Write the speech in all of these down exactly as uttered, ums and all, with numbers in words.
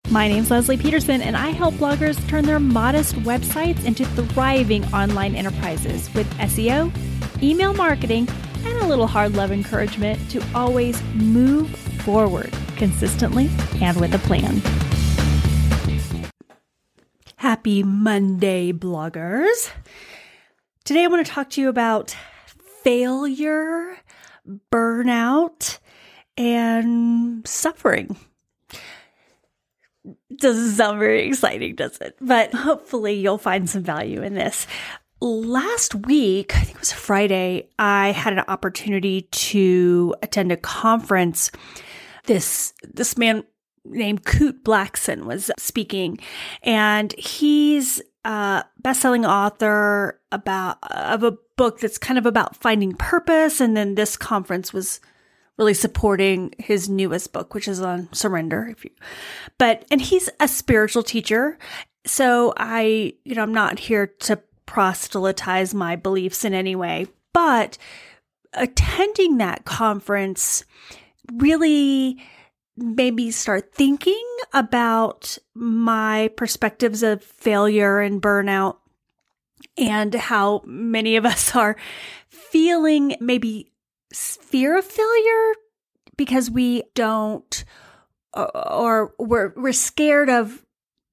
My name's Leslie Peterson, and I help bloggers turn their modest websites into thriving online enterprises with S E O, email marketing, and a little hard love encouragement to always move forward consistently and with a plan. Happy Monday, bloggers. Today I want to talk to you about failure, burnout, and suffering. Doesn't sound very exciting, does it? But hopefully you'll find some value in this. Last week, I think it was Friday, I had an opportunity to attend a conference. This, this man named Kute Blackson was speaking, and he's a best-selling author about of a book that's kind of about finding purpose. And then this conference was really supporting his newest book, which is on surrender. If you, but, and he's a spiritual teacher. So I, you know, I'm not here to proselytize my beliefs in any way, but attending that conference really made me start thinking about my perspectives of failure and burnout and how many of us are feeling maybe fear of failure because we don't, or we're, we're scared of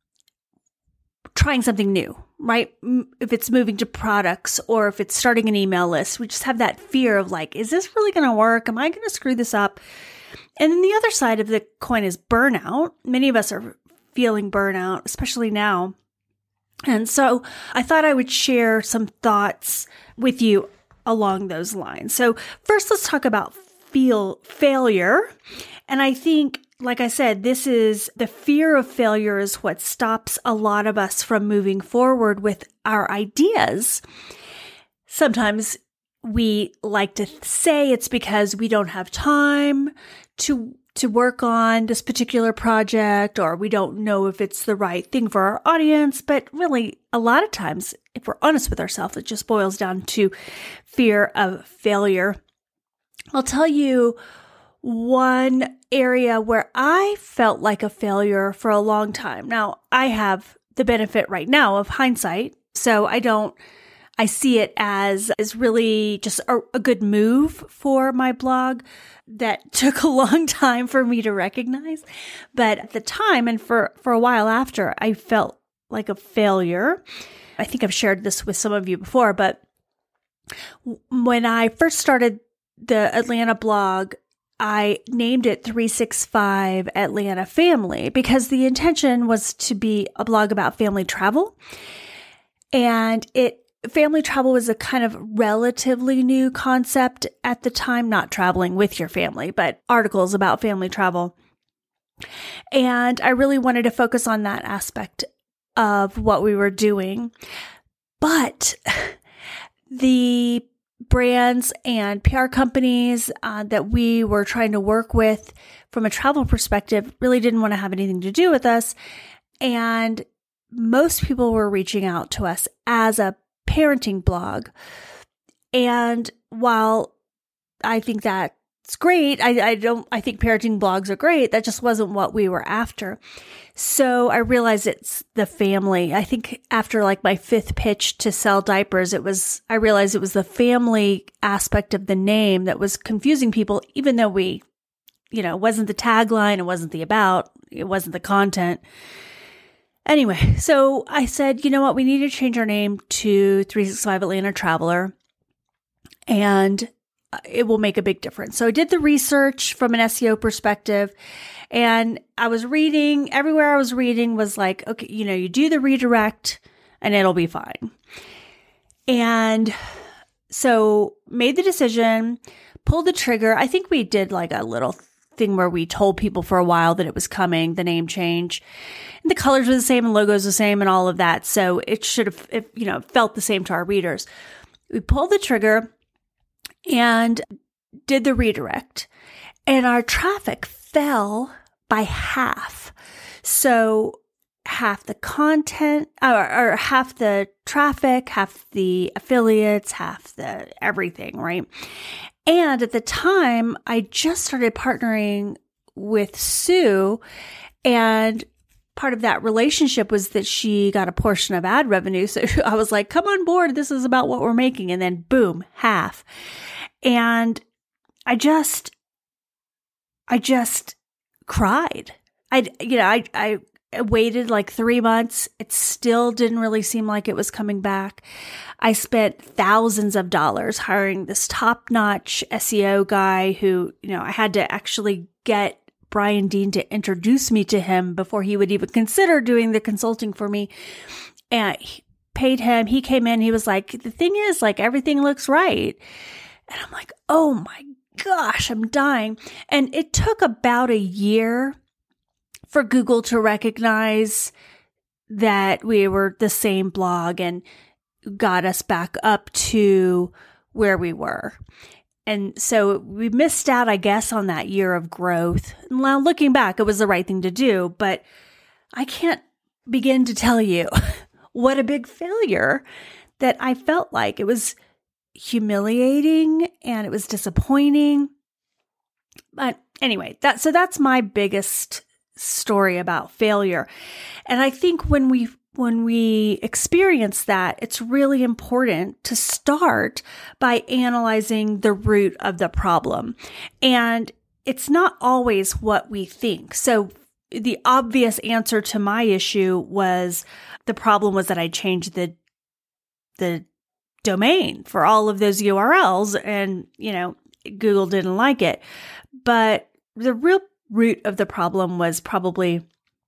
trying something new, right? If it's moving to products or if it's starting an email list, we just have that fear of like, is this really going to work? Am I going to screw this up? And then the other side of the coin is burnout. Many of us are feeling burnout, especially now. And so I thought I would share some thoughts with you along those lines. So first, let's talk about feel failure. And I think, like I said, this is the fear of failure is what stops a lot of us from moving forward with our ideas. Sometimes we like to say it's because we don't have time to to work on this particular project, or we don't know if it's the right thing for our audience. But really, a lot of times, if we're honest with ourselves, it just boils down to fear of failure. I'll tell you one area where I felt like a failure for a long time. Now, I have the benefit right now of hindsight, so I don't I see it as, as really just a, a good move for my blog that took a long time for me to recognize. But at the time and for, for a while after, I felt like a failure. I think I've shared this with some of you before, but when I first started the Atlanta blog, I named it three sixty-five Atlanta Family because the intention was to be a blog about family travel. And it family travel was a kind of relatively new concept at the time, not traveling with your family, but articles about family travel. And I really wanted to focus on that aspect of what we were doing. But the brands and P R companies uh, that we were trying to work with from a travel perspective really didn't want to have anything to do with us. And most people were reaching out to us as a parenting blog. And while I think that's great, I, I don't, I think parenting blogs are great. That just wasn't what we were after. So I realized it's the family. I think after like my fifth pitch to sell diapers, it was, I realized it was the family aspect of the name that was confusing people, even though we, you know, it wasn't the tagline, it wasn't the about, it wasn't the content. Anyway, so I said, you know what, we need to change our name to three sixty-five Atlanta Traveler, and it will make a big difference. So I did the research from an S E O perspective, and I was reading, everywhere I was reading was like, okay, you know, you do the redirect and it'll be fine. And so made the decision, pulled the trigger. I think we did like a little thing where we told people for a while that it was coming, the name change. And the colors were the same and logos the same and all of that. So it should have, it, you know, felt the same to our readers. We pulled the trigger and did the redirect, and our traffic fell by half. So half the content or, or half the traffic, half the affiliates, half the everything, right? And at the time, I just started partnering with Sue, and part of that relationship was that she got a portion of ad revenue. So I was like, come on board. This is about what we're making. And then boom, half. And I just, I just cried. I, you know, I, I waited like three months. It still didn't really seem like it was coming back. I spent thousands of dollars hiring this top-notch S E O guy who, you know, I had to actually get Brian Dean to introduce me to him before he would even consider doing the consulting for me. And he paid him. He came in. He was like, the thing is, like, everything looks right. And I'm like, oh my gosh, I'm dying. And it took about a year for Google to recognize that we were the same blog and got us back up to where we were. And so we missed out, I guess, on that year of growth. Now, looking back, it was the right thing to do, but I can't begin to tell you what a big failure that I felt like. It was humiliating and it was disappointing. But anyway, that so that's my biggest story about failure. And I think when we when we experience that, it's really important to start by analyzing the root of the problem. And it's not always what we think. So the obvious answer to my issue was the problem was that I changed the the domain for all of those U R Ls and, you know, Google didn't like it. But the real root of the problem was probably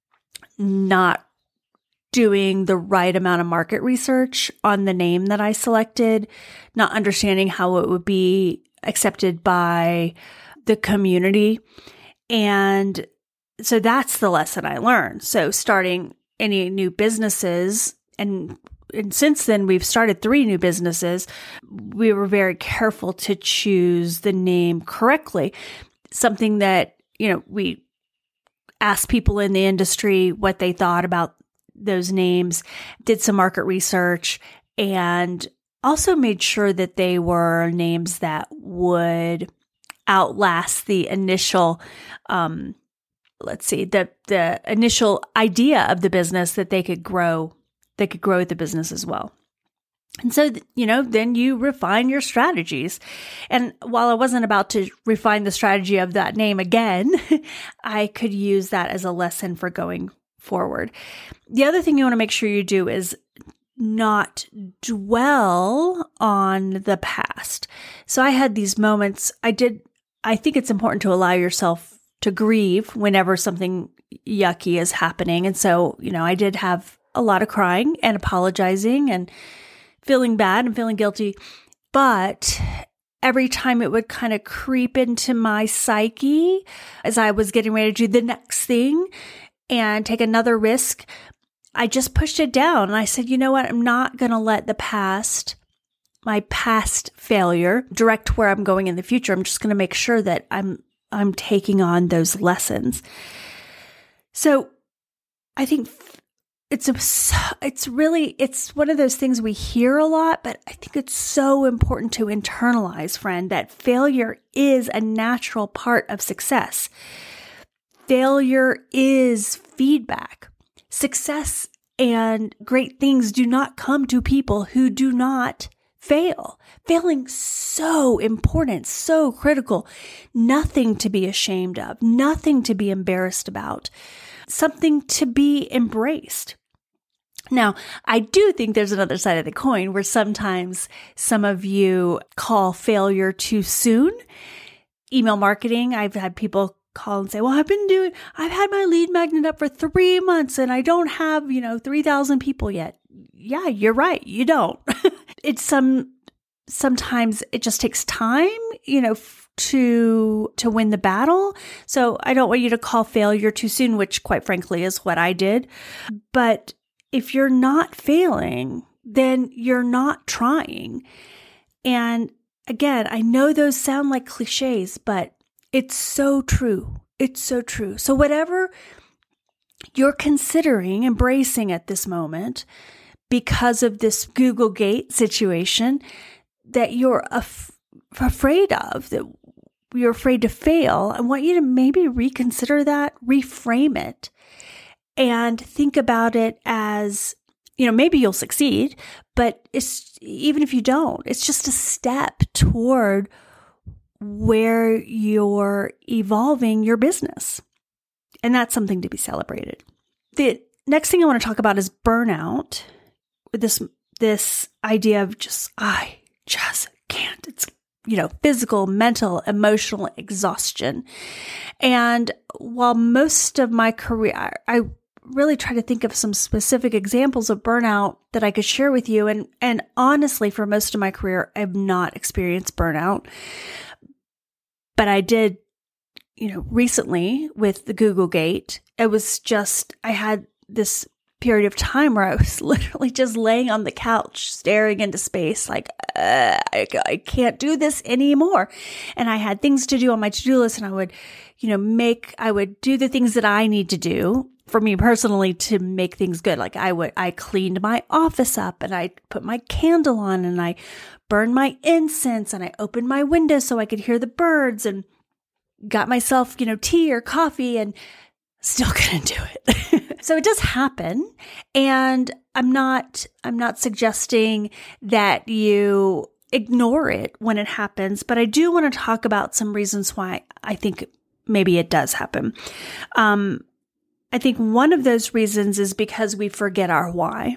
not doing the right amount of market research on the name that I selected, not understanding how it would be accepted by the community. And so that's the lesson I learned. So starting any new businesses, and, and since then we've started three new businesses, we were very careful to choose the name correctly. Something that, you know, we asked people in the industry what they thought about those names, did some market research, and also made sure that they were names that would outlast the initial, um, let's see, the the initial idea of the business, that they could grow, they could grow the business as well. And so, you know, then you refine your strategies. And while I wasn't about to refine the strategy of that name again, I could use that as a lesson for going forward. The other thing you want to make sure you do is not dwell on the past. So I had these moments. I did, I think it's important to allow yourself to grieve whenever something yucky is happening. And so, you know, I did have a lot of crying and apologizing and feeling bad and feeling guilty. But every time it would kind of creep into my psyche as I was getting ready to do the next thing and take another risk, I just pushed it down. And I said, you know what? I'm not going to let the past, my past failure, direct where I'm going in the future. I'm just going to make sure that I'm, I'm taking on those lessons. So I think it's, a, it's really, it's one of those things we hear a lot, but I think it's so important to internalize, friend, that failure is a natural part of success. Failure is feedback. Success and great things do not come to people who do not fail. Failing so important, so critical. Nothing to be ashamed of, nothing to be embarrassed about, something to be embraced. Now, I do think there's another side of the coin where sometimes some of you call failure too soon. Email marketing, I've had people call and say, well, I've been doing, I've had my lead magnet up for three months and I don't have, you know, three thousand people yet. Yeah, you're right. You don't. It's some, sometimes it just takes time, you know, f- to, to win the battle. So I don't want you to call failure too soon, which quite frankly is what I did. But if you're not failing, then you're not trying. And again, I know those sound like cliches, but it's so true. It's so true. So whatever you're considering embracing at this moment because of this Google Gate situation that you're af- afraid of, that you're afraid to fail, I want you to maybe reconsider that, reframe it, and think about it as, you know, maybe you'll succeed, but it's even if you don't, it's just a step toward where you're evolving your business. And that's something to be celebrated. The next thing I want to talk about is burnout. This, this idea of just, I just can't. It's, you know, physical, mental, emotional exhaustion. And while most of my career, I, I really try to think of some specific examples of burnout that I could share with you. And, and honestly, for most of my career, I've not experienced burnout. But I did, you know, recently with the Google Gate, it was just, I had this period of time where I was literally just laying on the couch, staring into space, like, uh, I, I can't do this anymore. And I had things to do on my to-do list, and I would, you know, make, I would do the things that I need to do for me personally to make things good. Like I would, I cleaned my office up, and I put my candle on, and I burned my incense, and I opened my window so I could hear the birds, and got myself, you know, tea or coffee, and still couldn't do it. So it does happen. And I'm not, I'm not suggesting that you ignore it when it happens, but I do want to talk about some reasons why I think maybe it does happen. Um, I think one of those reasons is because we forget our why.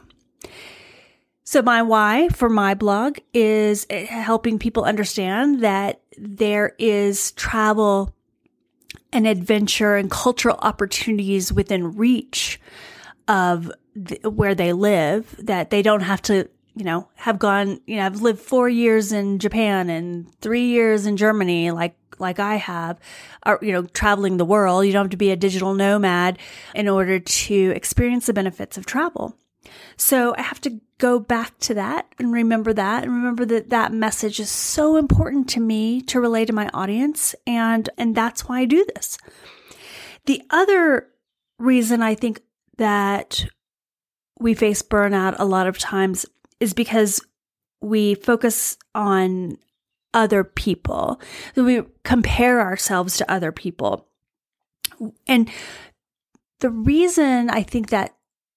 So my why for my blog is helping people understand that there is travel and adventure and cultural opportunities within reach of the, where they live, that they don't have to, you know, have gone, you know, I've lived four years in Japan and three years in Germany, like, like I have, or, you know, traveling the world. You don't have to be a digital nomad in order to experience the benefits of travel. So I have to go back to that and remember that and remember that that message is so important to me to relay to my audience. And, and that's why I do this. The other reason I think that we face burnout a lot of times is because we focus on other people. So we compare ourselves to other people. And the reason I think that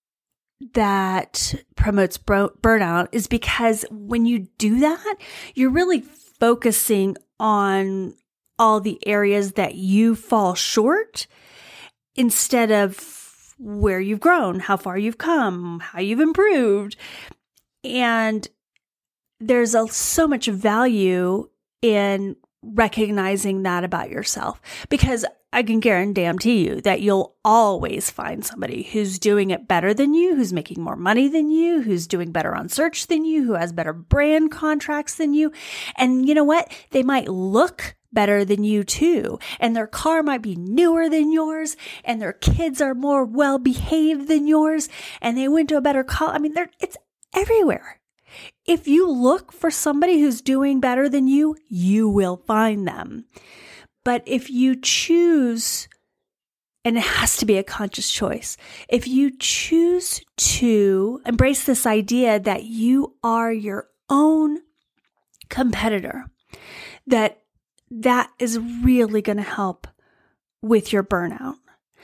that promotes bro- burnout is because when you do that, you're really focusing on all the areas that you fall short instead of where you've grown, how far you've come, how you've improved. And there's a, so much value in recognizing that about yourself, because I can guarantee you that you'll always find somebody who's doing it better than you, who's making more money than you, who's doing better on search than you, who has better brand contracts than you. And you know what? They might look better than you too. And their car might be newer than yours, and their kids are more well behaved than yours, and they went to a better college. I mean, it's everywhere. If you look for somebody who's doing better than you, you will find them. But if you choose, and it has to be a conscious choice, if you choose to embrace this idea that you are your own competitor, that that is really going to help with your burnout.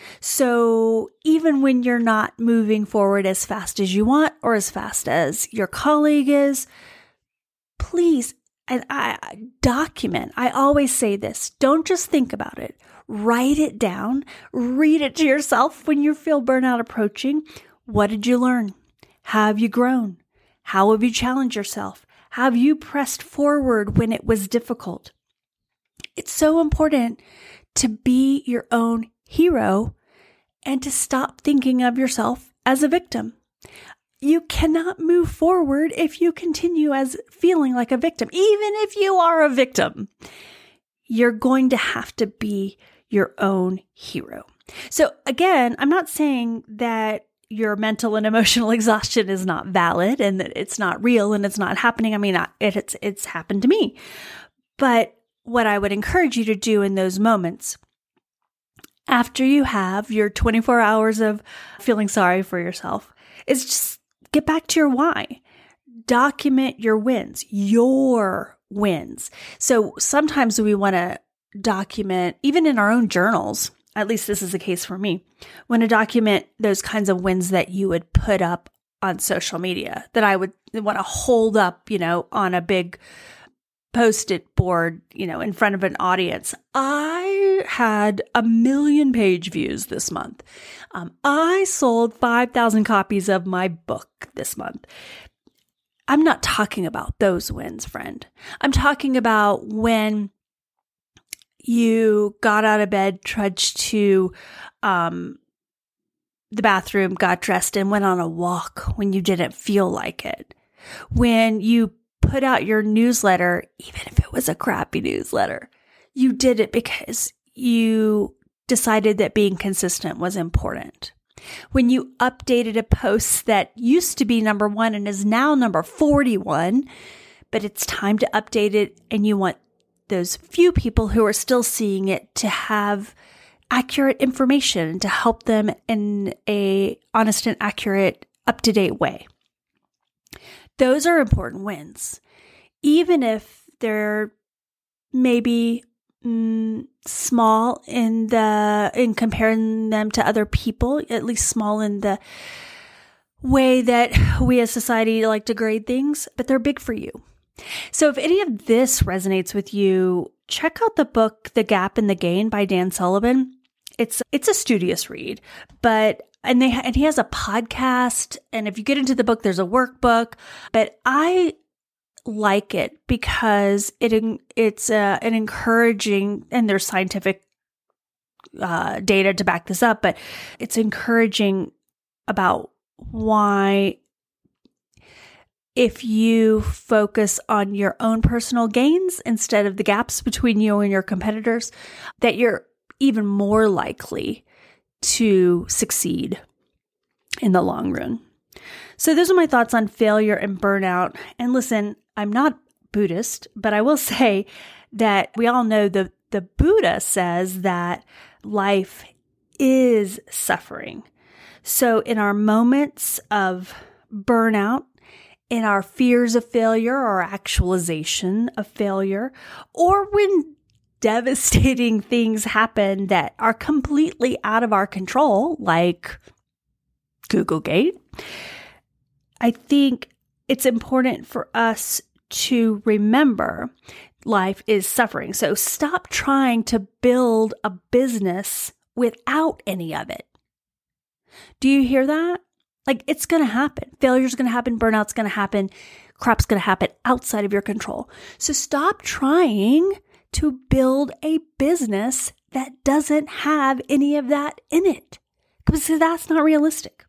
So even when you're not moving forward as fast as you want or as fast as your colleague is, please, and I document. I always say this. Don't just think about it. Write it down. Read it to yourself when you feel burnout approaching. What did you learn? How have you grown? How have you challenged yourself? Have you pressed forward when it was difficult? It's so important to be your own hero and to stop thinking of yourself as a victim. You cannot move forward if you continue as feeling like a victim. Even if you are a victim, you're going to have to be your own hero. So again, I'm not saying that your mental and emotional exhaustion is not valid and that it's not real and it's not happening. I mean, it, it's, it's happened to me. But what I would encourage you to do in those moments, after you have your twenty-four hours of feeling sorry for yourself, is just get back to your why. Document your wins, your wins. So sometimes we want to document, even in our own journals, at least this is the case for me, when I document those kinds of wins that you would put up on social media, that I would want to hold up, you know, on a big Post-it board, you know, in front of an audience. I had a million page views this month. Um, I sold five thousand copies of my book this month. I'm not talking about those wins, friend. I'm talking about when you got out of bed, trudged to um, the bathroom, got dressed, and went on a walk when you didn't feel like it. When you put out your newsletter, even if it was a crappy newsletter, you did it because you decided that being consistent was important. When you updated a post that used to be number one and is now number forty-one, but it's time to update it and you want those few people who are still seeing it to have accurate information to help them in a honest and accurate, up-to-date way. Those are important wins, even if they're maybe mm, small in the in comparing them to other people, at least small in the way that we as society like to grade things, but they're big for you. So if any of this resonates with you, check out the book, The Gap and the Gain by Dan Sullivan. It's it's a studious read, but And they and he has a podcast, and if you get into the book, there's a workbook. But I like it because it it's uh, an encouraging, and there's scientific uh, data to back this up, but it's encouraging about why, if you focus on your own personal gains instead of the gaps between you and your competitors, that you're even more likely to succeed in the long run. So those are my thoughts on failure and burnout. And listen, I'm not Buddhist, but I will say that we all know the, the Buddha says that life is suffering. So in our moments of burnout, in our fears of failure or actualization of failure, or when devastating things happen that are completely out of our control, like Googlegate, I think it's important for us to remember life is suffering. So stop trying to build a business without any of it. Do you hear that? Like, it's going to happen. Failure's going to happen. Burnout's going to happen. Crap's going to happen outside of your control. So stop trying to build a business that doesn't have any of that in it, because that's not realistic.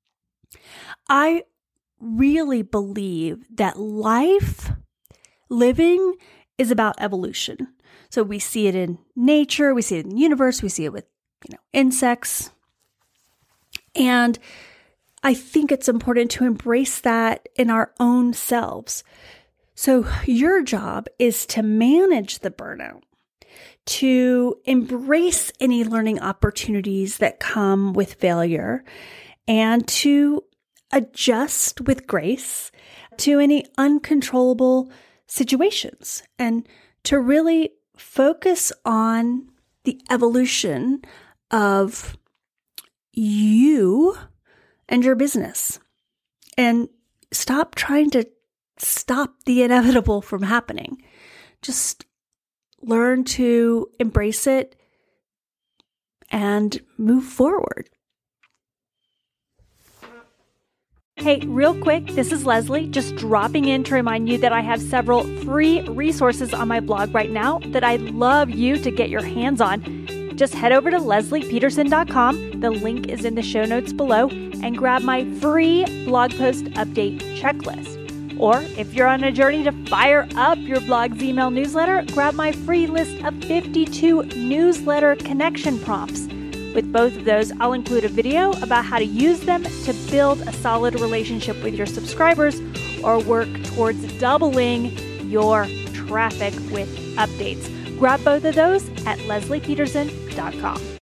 I really believe that life, living, is about evolution. So we see it in nature, we see it in the universe, we see it with, you know, insects. And I think it's important to embrace that in our own selves. So your job is to manage the burnout, to embrace any learning opportunities that come with failure, and to adjust with grace to any uncontrollable situations, and to really focus on the evolution of you and your business, and stop trying to stop the inevitable from happening. Just learn to embrace it and move forward. Hey, real quick, this is Leslie, just dropping in to remind you that I have several free resources on my blog right now that I'd love you to get your hands on. Just head over to leslie peterson dot com. The link is in the show notes below, and grab my free blog post update checklist. Or if you're on a journey to fire up your blog's email newsletter, grab my free list of fifty-two newsletter connection prompts. With both of those, I'll include a video about how to use them to build a solid relationship with your subscribers or work towards doubling your traffic with updates. Grab both of those at leslie peterson dot com.